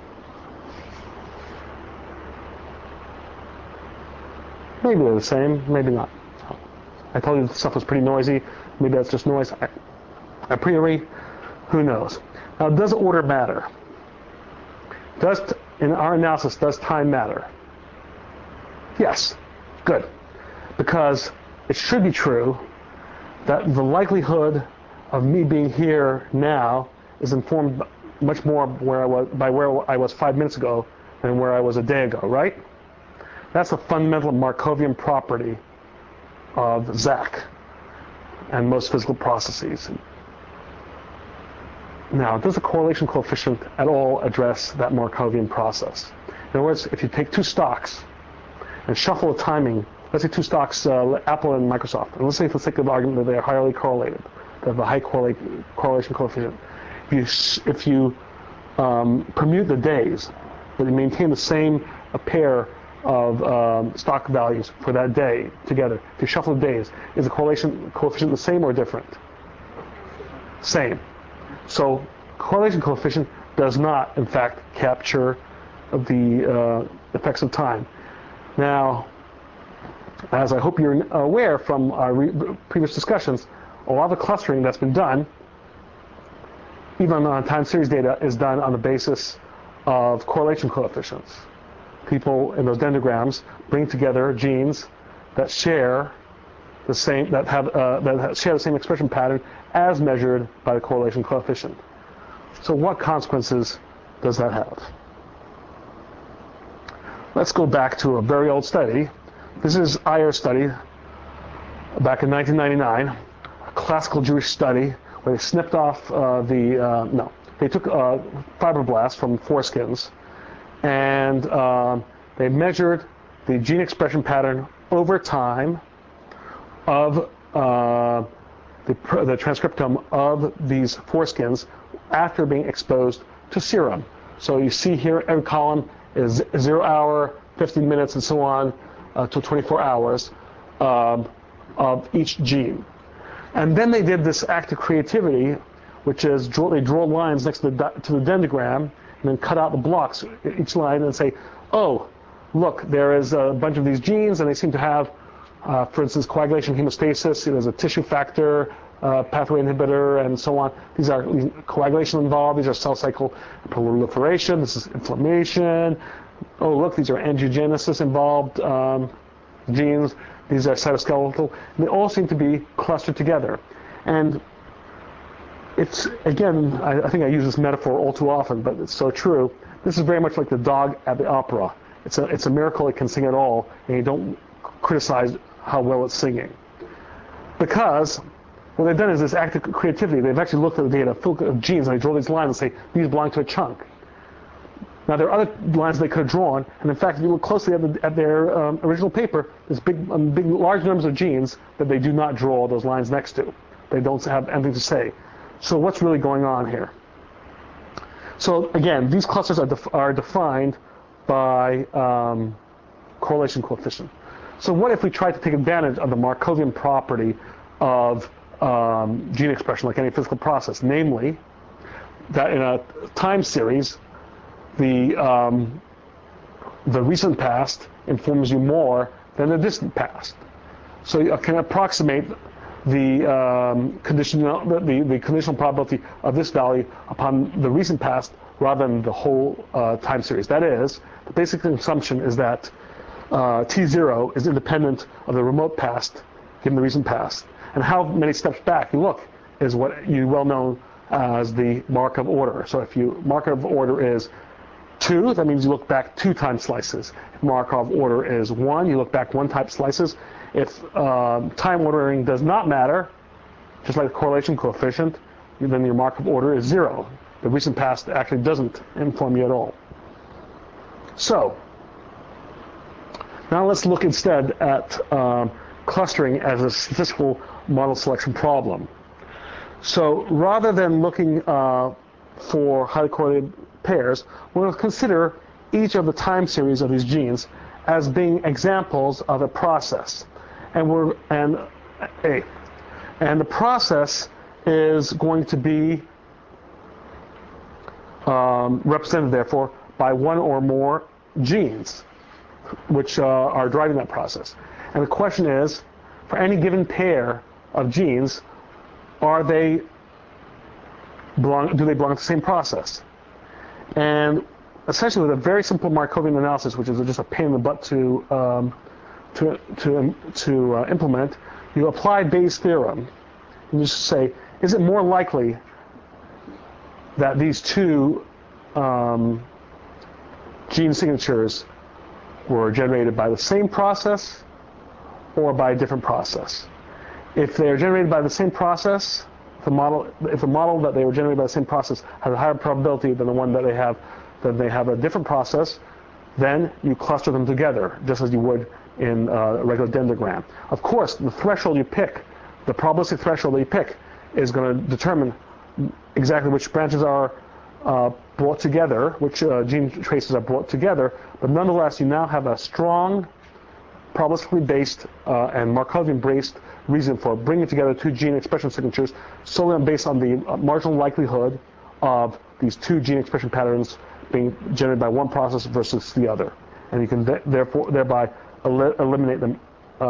Maybe they're the same, maybe not. I told you the stuff was pretty noisy. Maybe that's just noise. A priori, who knows? Now, does order matter? In our analysis, does time matter? Yes. Good. Because it should be true that the likelihood of me being here now is informed much more by where I was 5 minutes ago than where I was a day ago, right? That's a fundamental Markovian property of Zach and most physical processes. Now, does the correlation coefficient at all address that Markovian process? In other words, if you take two stocks and shuffle the timing, let's say two stocks, Apple and Microsoft, and let's say for the sake of argument that they are highly correlated, they have a high correlation coefficient. If you permute the days, but you maintain the same pair of stock values for that day together, if you shuffle the days, is the correlation coefficient the same or different? Same. So correlation coefficient does not, in fact, capture the effects of time. Now, as I hope you're aware from our previous discussions, a lot of the clustering that's been done, even on time series data, is done on the basis of correlation coefficients. People in those dendrograms bring together genes that share the same share the same expression pattern as measured by the correlation coefficient. So what consequences does that have? Let's go back to a very old study. This is Ayer's study back in 1999, a classical Jewish study where they snipped off they took fibroblasts from foreskins and they measured the gene expression pattern over time of the transcriptome of these foreskins after being exposed to serum. So you see here every column is 0 hour, 15 minutes, and so on to 24 hours of each gene. And then they did this act of creativity, which is they draw lines next to the dendrogram and then cut out the blocks each line and say, oh, look, there is a bunch of these genes and they seem to have, for instance, coagulation hemostasis. There's a tissue factor, pathway inhibitor, and so on. These are coagulation involved. These are cell cycle proliferation. This is inflammation. Oh, look, these are angiogenesis involved genes. These are cytoskeletal. And they all seem to be clustered together. And it's, again, I think I use this metaphor all too often, but it's so true. This is very much like the dog at the opera. It's a miracle it can sing at all, and you don't criticize how well it's singing. Because what they've done is this act of creativity. They've actually looked at the data of genes, and they draw these lines and say, these belong to a chunk. Now, there are other lines they could have drawn, and in fact, if you look closely at their original paper, there's large numbers of genes that they do not draw those lines next to. They don't have anything to say. So what's really going on here? So again, these clusters are defined by correlation coefficient. So what if we tried to take advantage of the Markovian property of gene expression, like any physical process, namely that in a time series, the recent past informs you more than the distant past. So you can approximate the conditional probability of this value upon the recent past rather than the whole time series. That is, the basic assumption is that T0 is independent of the remote past given the recent past. And how many steps back you look is what you well know as the Markov order. So if Markov order is 2, that means you look back 2 time slices. If Markov order is 1, you look back 1 time slices. If time ordering does not matter, just like the correlation coefficient, then your Markov order is 0. The recent past actually doesn't inform you at all. So, now let's look instead at clustering as a statistical model selection problem. So rather than looking for highly correlated pairs, we're going to consider each of the time series of these genes as being examples of a process. And the process is going to be represented, therefore, by one or more genes, which are driving that process. And the question is, for any given pair of genes, do they belong to the same process? And essentially, with a very simple Markovian analysis, which is just a pain in the butt to implement, you apply Bayes' theorem, and you just say, is it more likely that these two gene signatures were generated by the same process or by a different process? If they are generated by the same process, if the model that they were generated by the same process has a higher probability than the one that they have a different process, then you cluster them together, just as you would in a regular dendrogram. Of course, the threshold you pick, the probabilistic threshold that you pick, is going to determine exactly which branches are brought together, which gene traces are brought together, but nonetheless, you now have a strong probabilistically based and Markovian-based reason for bringing together two gene expression signatures solely based on the marginal likelihood of these two gene expression patterns being generated by one process versus the other. And you can thereby eliminate them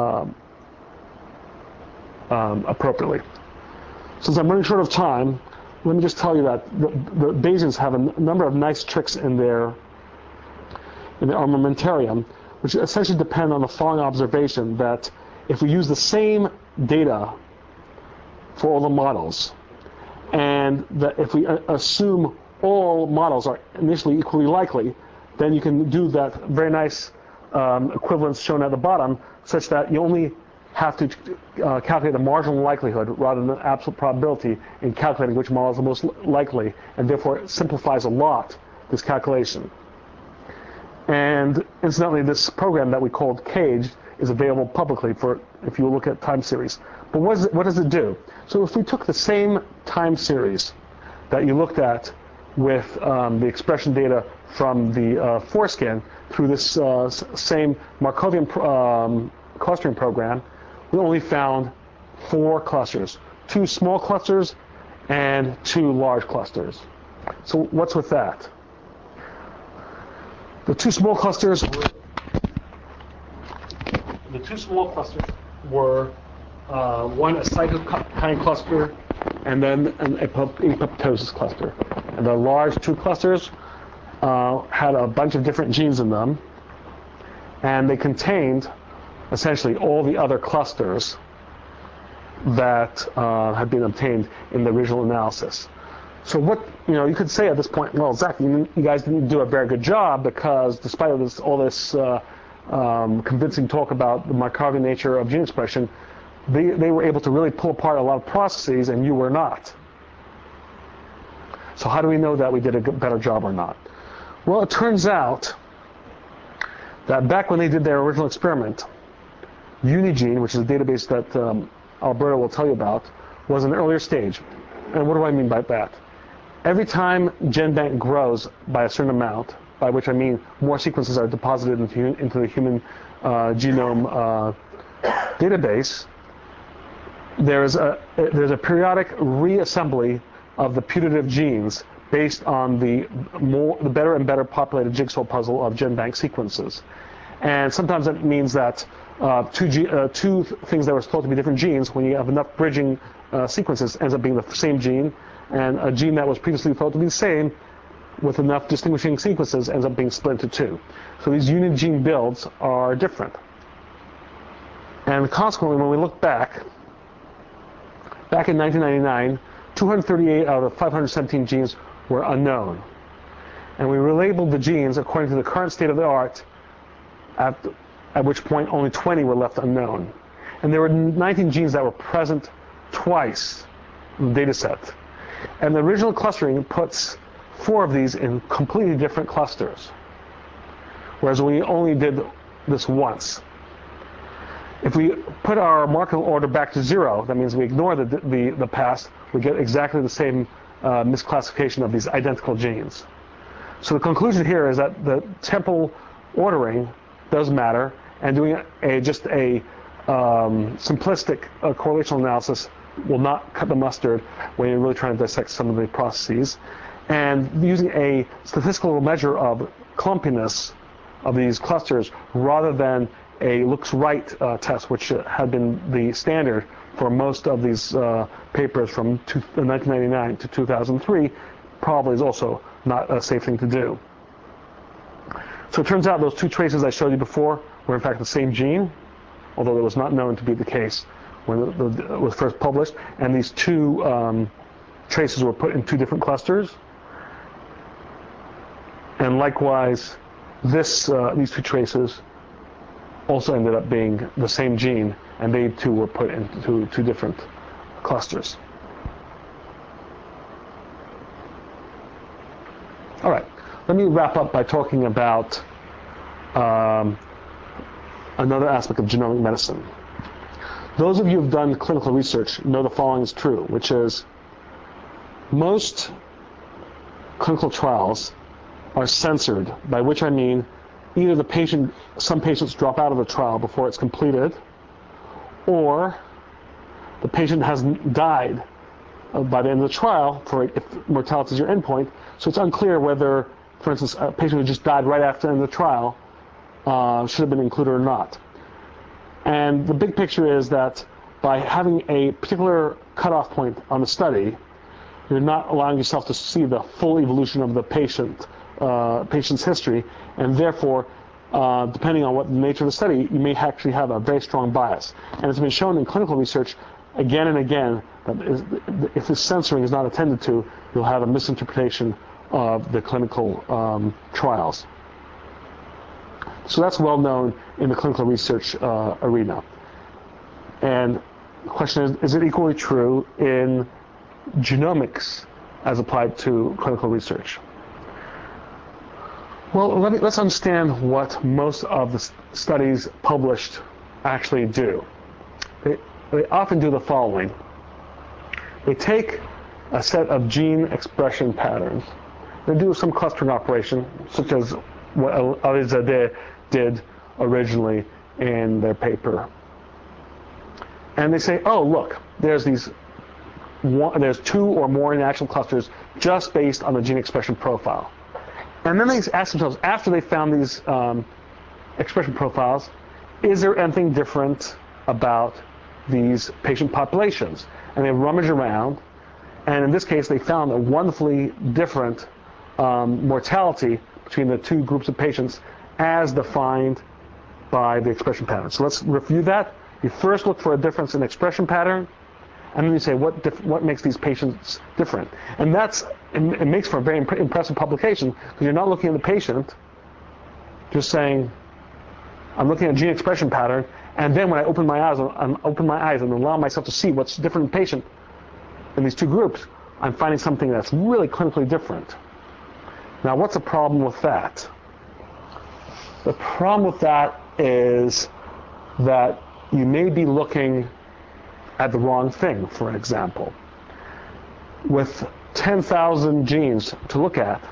appropriately. Since I'm running short of time, let me just tell you that the Bayesians have a number of nice tricks in their armamentarium, which essentially depend on the following observation, that if we use the same data for all the models, and that if we assume all models are initially equally likely, then you can do that very nice equivalence shown at the bottom, such that you only have to calculate the marginal likelihood rather than the absolute probability in calculating which model is the most likely, and therefore it simplifies a lot, this calculation. And incidentally, this program that we called CAGE is available publicly if you look at time series. But what does it do? So if we took the same time series that you looked at with the expression data from the foreskin through this same Markovian clustering program, we only found 4 clusters, 2 small clusters and 2 large clusters. So what's with that? The two small clusters were one a cytokine cluster and then an apoptosis cluster. And the large 2 clusters had a bunch of different genes in them, and they contained essentially all the other clusters that had been obtained in the original analysis. So you could say at this point, well, Zach, you guys didn't do a very good job, because despite all this convincing talk about the Markovian nature of gene expression, they were able to really pull apart a lot of processes, and you were not. So how do we know that we did a better job or not? Well, it turns out that back when they did their original experiment, Unigene, which is a database that Alberto will tell you about, was an earlier stage. And what do I mean by that? Every time GenBank grows by a certain amount, by which I mean more sequences are deposited into the human genome database, there's a periodic reassembly of the putative genes based on the better and better populated jigsaw puzzle of GenBank sequences. And sometimes that means that two things that were supposed to be different genes, when you have enough bridging sequences, ends up being the same gene, and a gene that was previously thought to be the same, with enough distinguishing sequences, ends up being split into 2. So these unit gene builds are different. And consequently, when we look back in 1999, 238 out of 517 genes were unknown. And we relabeled the genes according to the current state of the art, at which point only 20 were left unknown. And there were 19 genes that were present twice in the data set. And the original clustering puts 4 of these in completely different clusters, whereas we only did this once. If we put our marking order back to 0, that means we ignore the past, we get exactly the same misclassification of these identical genes. So the conclusion here is that the temporal ordering does matter, and doing just a simplistic correlational analysis will not cut the mustard when you're really trying to dissect some of the processes. And using a statistical measure of clumpiness of these clusters rather than a looks right test, which had been the standard for most of these papers from 1999 to 2003, probably is also not a safe thing to do. So it turns out those two traces I showed you before were in fact the same gene, although it was not known to be the case when it was first published. And these two traces were put in two different clusters. And likewise, these two traces also ended up being the same gene, and they too were put into two different clusters. All right, let me wrap up by talking about another aspect of genomic medicine. Those of you who have done clinical research know the following is true, which is most clinical trials are censored, by which I mean either some patients drop out of the trial before it's completed, or the patient has died by the end of the trial, if mortality is your endpoint. So it's unclear whether, for instance, a patient who just died right after the end of the trial should have been included or not. And the big picture is that by having a particular cutoff point on the study, you're not allowing yourself to see the full evolution of the patient's history, and therefore, depending on what the nature of the study, you may actually have a very strong bias. And it's been shown in clinical research again and again that if this censoring is not attended to, you'll have a misinterpretation of the clinical trials. So that's well known in the clinical research arena. And the question is it equally true in genomics as applied to clinical research? Well, let's understand what most of the studies published actually do. They often do the following. They take a set of gene expression patterns. They do some clustering operation, such as what Alizadeh did originally in their paper. And they say, oh, look, there's two or more inactive clusters just based on the gene expression profile. And then they ask themselves, after they found these expression profiles, is there anything different about these patient populations? And they rummage around, and in this case, they found a wonderfully different mortality between the two groups of patients as defined by the expression pattern. So let's review that. You first look for a difference in expression pattern, and then you say, what makes these patients different? And it makes for a very impressive publication, because you're not looking at the patient, just saying, I'm looking at gene expression pattern, and then when I open my eyes and allow myself to see what's different in the patient in these two groups, I'm finding something that's really clinically different. Now, what's the problem with that? The problem with that is that you may be looking at the wrong thing, for example. With 10,000 genes to look at,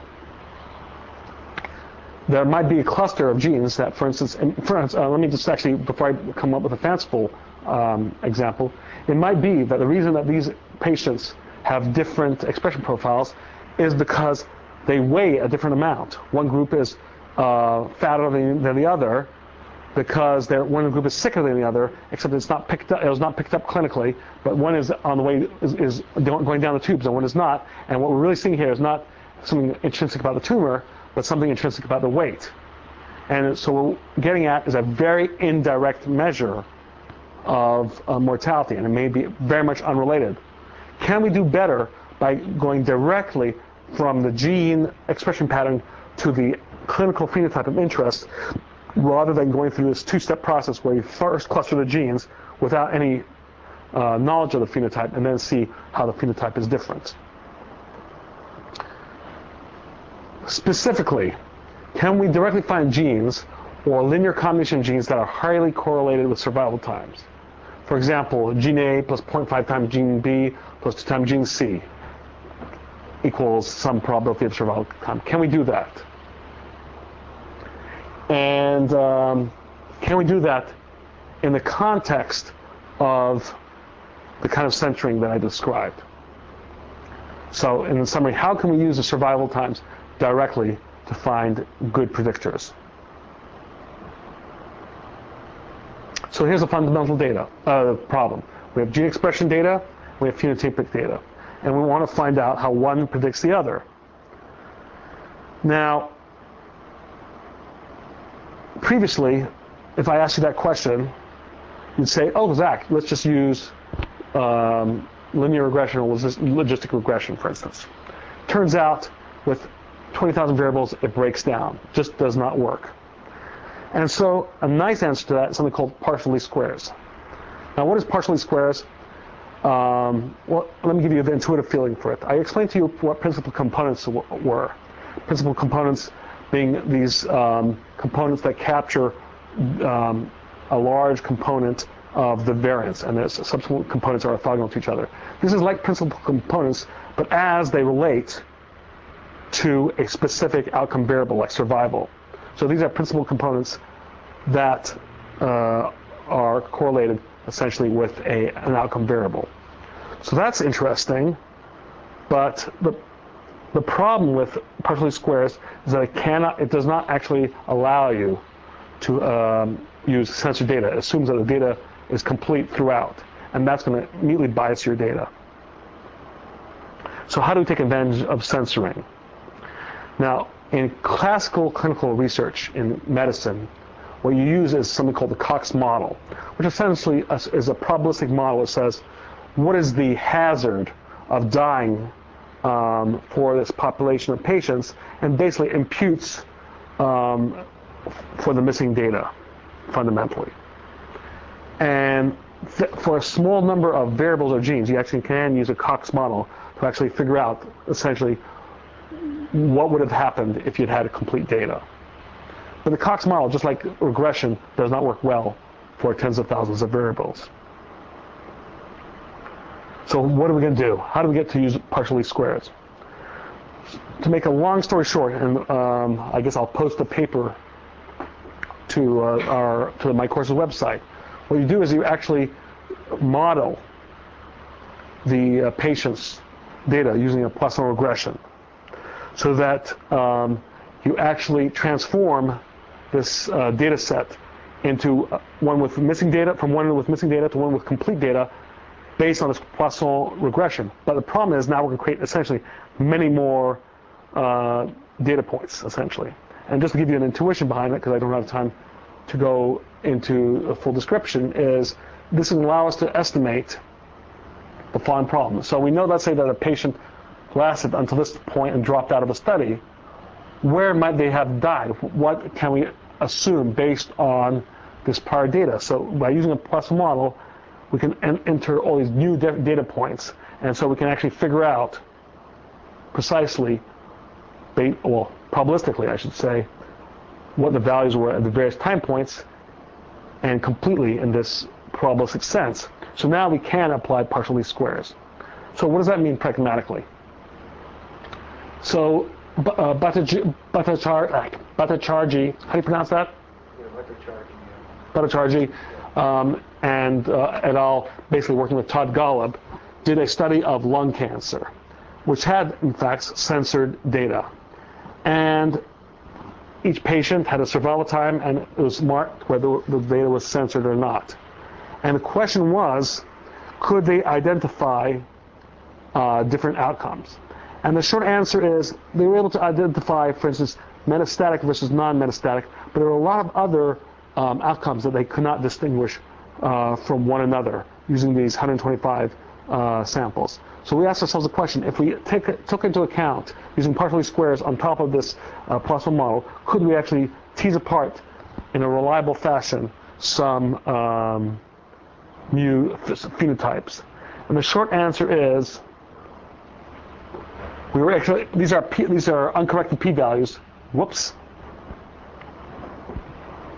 there might be a cluster of genes that, for instance, let me just actually, before I come up with a fanciful example, it might be that the reason that these patients have different expression profiles is because they weigh a different amount. One group is fatter than the other, because one group is sicker than the other, except it was not picked up clinically, but one is on the way is going down the tubes and one is not. And what we're really seeing here is not something intrinsic about the tumor, but something intrinsic about the weight. And so what we're getting at is a very indirect measure of mortality, and it may be very much unrelated. Can we do better by going directly from the gene expression pattern to the clinical phenotype of interest, rather than going through this two-step process where you first cluster the genes without any knowledge of the phenotype and then see how the phenotype is different? Specifically, can we directly find genes or linear combination of genes that are highly correlated with survival times. For example, gene A plus 0.5 times gene B plus 2 times gene C equals some probability of survival time. Can we do that? And can we do that in the context of the kind of censoring that I described? So in summary, how can we use the survival times directly to find good predictors? So here's a fundamental problem. We have gene expression data, we have phenotypic data, and we want to find out how one predicts the other. Now, previously, if I asked you that question, you'd say, oh, Zach, let's just use linear regression or logistic regression, for instance. Turns out, with 20,000 variables, it breaks down. Just does not work. And so a nice answer to that is something called partial least squares. Now, what is partial least squares? Well, let me give you the intuitive feeling for it. I explained to you what principal components were. Principal components being these components that capture a large component of the variance, and the subsequent components are orthogonal to each other. This is like principal components, but as they relate to a specific outcome variable, like survival. So these are principal components that are correlated essentially with an outcome variable. So that's interesting, but the problem with partial least squares is that it does not actually allow you to use censored data. It assumes that the data is complete throughout, and that's going to immediately bias your data. So how do we take advantage of censoring? Now, in classical clinical research in medicine, what you use is something called the Cox model, which essentially is a probabilistic model that says, what is the hazard of dying for this population of patients, and basically imputes for the missing data, fundamentally. And for a small number of variables or genes, you actually can use a Cox model to actually figure out, essentially, what would have happened if you'd had complete data. But the Cox model, just like regression, does not work well for tens of thousands of variables. So what are we going to do? How do we get to use partial least squares? To make a long story short, and I guess I'll post a paper to my course's website. What you do is you actually model the patient's data using a Poisson regression, so that you actually transform this data set into one with missing data, from one with missing data to one with complete data, based on this Poisson regression. But the problem is now we're going to create essentially many more data points, essentially. And just to give you an intuition behind it, because I don't have time to go into a full description, is this will allow us to estimate the following problem. So we know, let's say, that a patient lasted until this point and dropped out of a study. Where might they have died? What can we assume based on this prior data? So by using a Poisson model, we can enter all these new data points, and so we can actually figure out precisely, well, probabilistically, I should say, what the values were at the various time points, and completely in this probabilistic sense. So now we can apply partial least squares. So what does that mean pragmatically? So Bhattacharjee, how do you pronounce that? Bhattacharjee and et al., basically working with Todd Golub, did a study of lung cancer, which had, in fact, censored data. And each patient had a survival time, and it was marked whether the data was censored or not. And the question was, could they identify different outcomes? And the short answer is they were able to identify, for instance, metastatic versus non-metastatic, but there were a lot of other outcomes that they could not distinguish from one another using these 125 samples. So we asked ourselves a question: if we took into account using partial least squares on top of this Poisson model, could we actually tease apart in a reliable fashion some mu phenotypes? And the short answer is we were actually, these are uncorrected p-values. Whoops.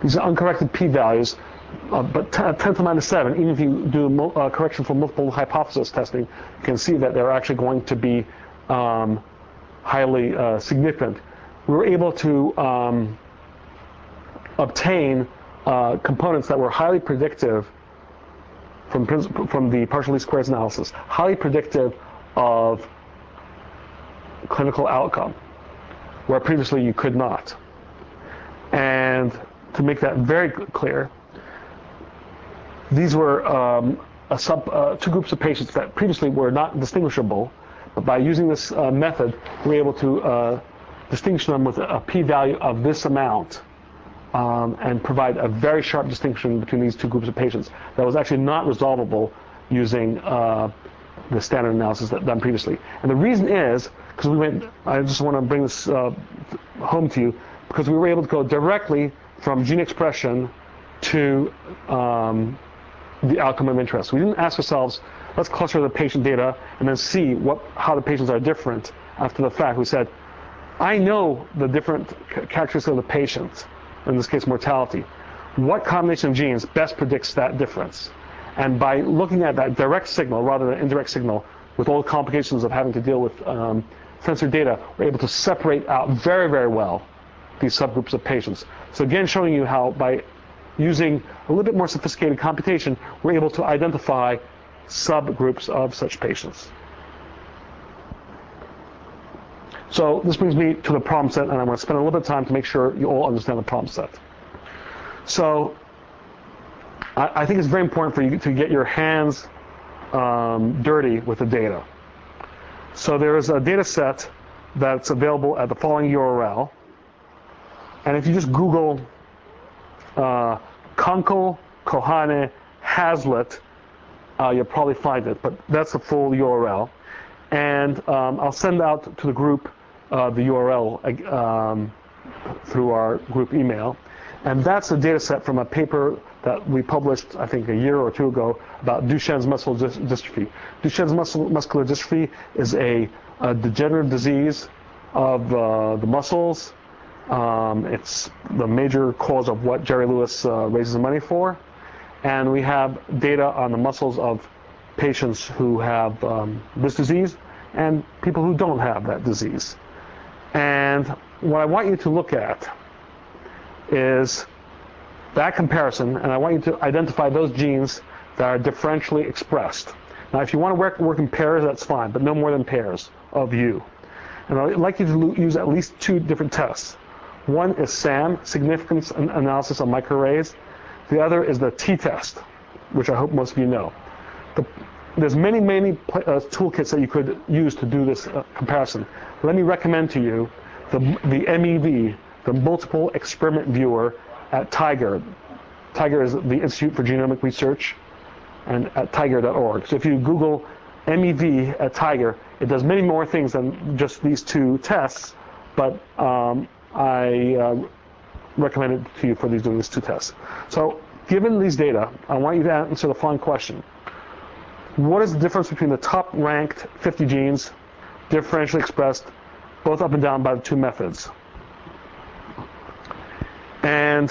These are uncorrected p-values, but 10 to the minus 7, even if you do correction for multiple hypothesis testing, you can see that they're actually going to be highly significant. We were able to obtain components that were highly predictive from the partial least squares analysis, highly predictive of clinical outcome, where previously you could not. And to make that very clear, these were two groups of patients that previously were not distinguishable, but by using this method, we were able to distinguish them with a p-value of this amount and provide a very sharp distinction between these two groups of patients that was actually not resolvable using the standard analysis done previously. And the reason is, because I just want to bring this home to you, because we were able to go directly from gene expression to the outcome of interest. We didn't ask ourselves, let's cluster the patient data and then see how the patients are different after the fact. We said, I know the different characteristics of the patient, in this case mortality. What combination of genes best predicts that difference? And by looking at that direct signal rather than indirect signal, with all the complications of having to deal with sensor data, we're able to separate out very, very well these subgroups of patients. So again, showing you how by using a little bit more sophisticated computation, we're able to identify subgroups of such patients. So this brings me to the problem set, and I'm going to spend a little bit of time to make sure you all understand the problem set. So I think it's very important for you to get your hands dirty with the data. So there is a data set that's available at the following URL. And if you just Google Kunkel, Kohane, Hazlitt, you'll probably find it, but that's the full URL. And I'll send out to the group the URL through our group email. And that's a data set from a paper that we published, I think, a year or two ago about Duchenne's muscular dystrophy. Duchenne's muscular dystrophy is a degenerative disease of the muscles. It's the major cause of what Jerry Lewis raises money for. And we have data on the muscles of patients who have this disease and people who don't have that disease. And what I want you to look at is that comparison, and I want you to identify those genes that are differentially expressed. Now, if you want to work in pairs, that's fine, but no more than pairs of you. And I'd like you to use at least two different tests. One is SAM, Significance Analysis of Microarrays. The other is the t-test, which I hope most of you know. There's many toolkits that you could use to do this comparison. Let me recommend to you the MEV, the Multiple Experiment Viewer at Tiger. Tiger is the Institute for Genomic Research, and at tiger.org. So if you Google MEV at Tiger, it does many more things than just these two tests, but I recommend it to you for doing these two tests. So given these data, I want you to answer the following question. What is the difference between the top-ranked 50 genes, differentially expressed, both up and down by the two methods? And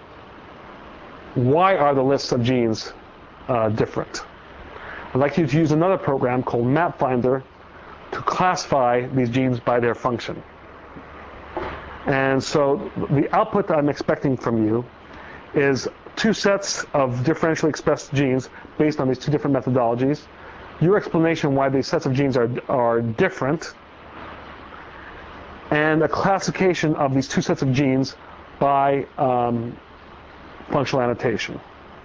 why are the lists of genes different? I'd like you to use another program called MapFinder to classify these genes by their function. And so the output that I'm expecting from you is two sets of differentially expressed genes based on these two different methodologies, your explanation why these sets of genes are different, and a classification of these two sets of genes by functional annotation.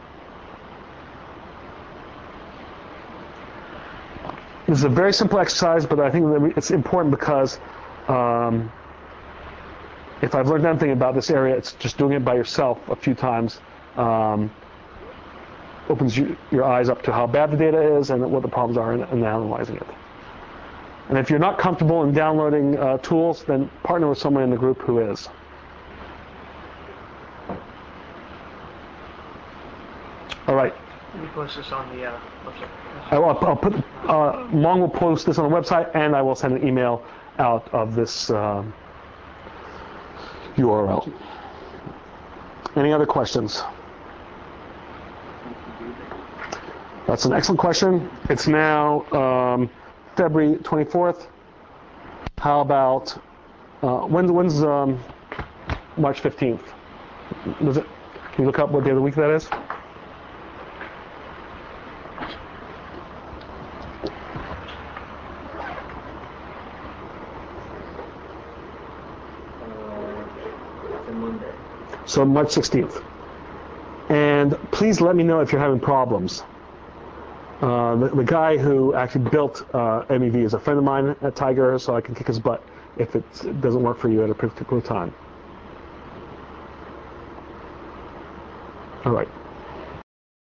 This is a very simple exercise, but I think that it's important because if I've learned anything about this area, it's just doing it by yourself a few times opens your eyes up to how bad the data is and what the problems are in analyzing it. And if you're not comfortable in downloading tools, then partner with someone in the group who is. All right. Can you post this on the website? I'll put, Long will post this on the website, and I will send an email out of this URL. Any other questions? That's an excellent question. It's now February 24th. How about when's March 15th? Was it? Can you look up what day of the week that is? It's a Monday. So March 16th. And please let me know if you're having problems. The guy who actually built MEV is a friend of mine at Tiger, so I can kick his butt if it doesn't work for you at a particular time. All right.